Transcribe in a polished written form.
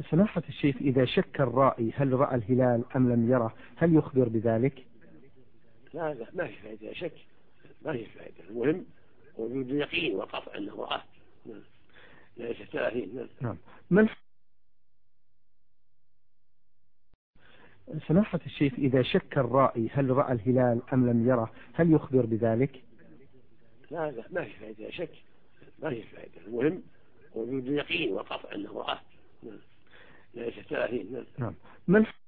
سماحة الشيخ، إذا شك الرائي هل رأى الهلال أم لم يره هل يخبر بذلك؟ لا ما في فائدة شك، ما في فائدة. المهم وجود اليقين والقطع أنه رآه. ليس 30. نعم. من سماحة الشيخ، إذا شك الرائي هل رأى الهلال أم لم يره هل يخبر بذلك؟ لا ما في فائدة شك، ما في فائدة. المهم وجود اليقين والقطع أنه رآه. ليس 30. نعم. من